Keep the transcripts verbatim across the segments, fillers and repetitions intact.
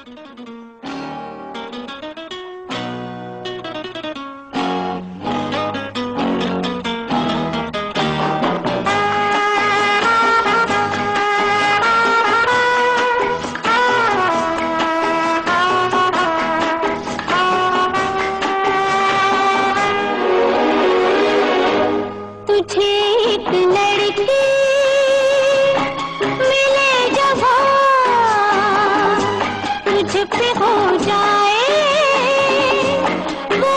तुझे एक लड़की मिले जब तुझ पे हो जाए वो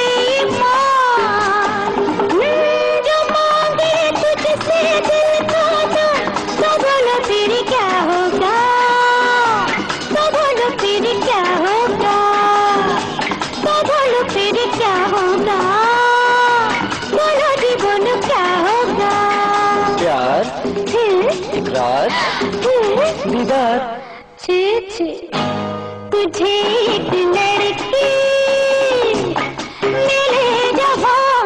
बेईमान, जो मांगे तुझसे दिल का जान, तो बोलो फिर क्या होगा, तो बोलो फिर क्या होगा, तो बोलो फिर क्या होगा, बोलो जी बोलो क्या होगा। प्यार, इकरार, दीदार, छी छी, तुझे एक लड़की मिले जब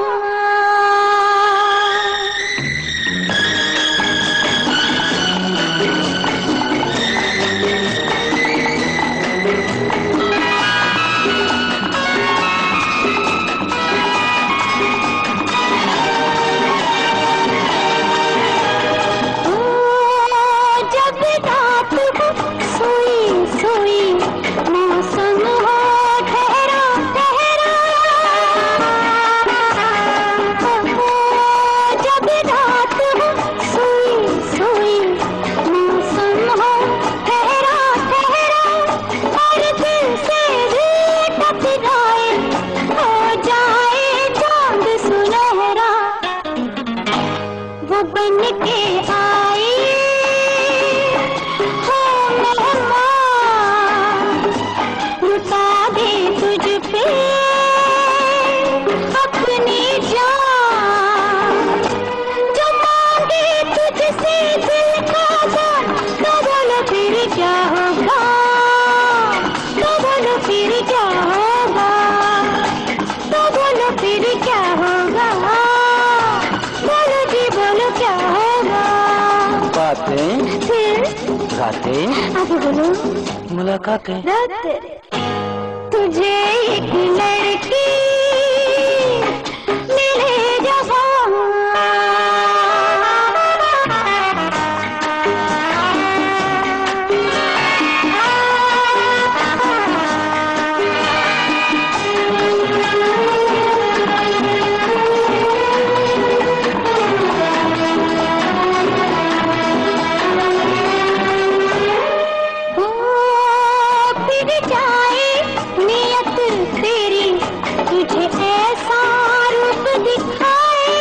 बन के आए हो मेहमान, लुटा दे तुझ पे अपनी जान, जो मांगे तुझसे दिल का जान, तो बोलो फिर क्या होगा, तो बोलो फिर क्या होगा, तो बोलो फिर क्या होगा, बोलो जी बोलो क्या होगा। बातें, फिर रातें, आगे बोलो, मुलाकातें, रातें, तुझे एक लड़की मिले जब जाए नियत तेरी, तुझे ऐसा रूप दिखाए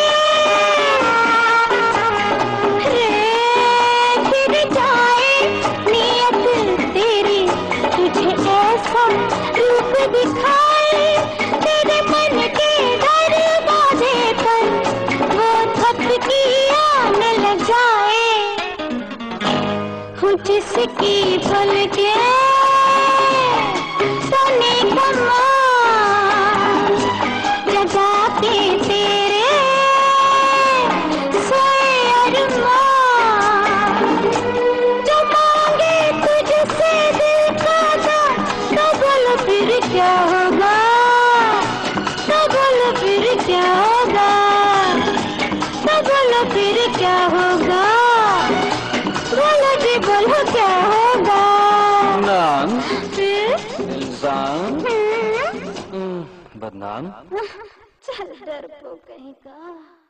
रे, फिर जाए नियत तेरी, तुझे ऐसा रूप दिखाए, तेरे मन के दरवाजे पर वो थपकी आने लग जाए, हो जिसकी पलके जगा के तेरे सोए अरमान, जो मांगे तुझसे दिल का जान, तो बोलो फिर क्या होगा, तो बोलो फिर क्या होगा, तो बोलो फिर क्या होगा, बोलो जी बोलो क्या होगा। नाम, फिर इल्जाम, बदनाम, चल डरपोक कहीं का।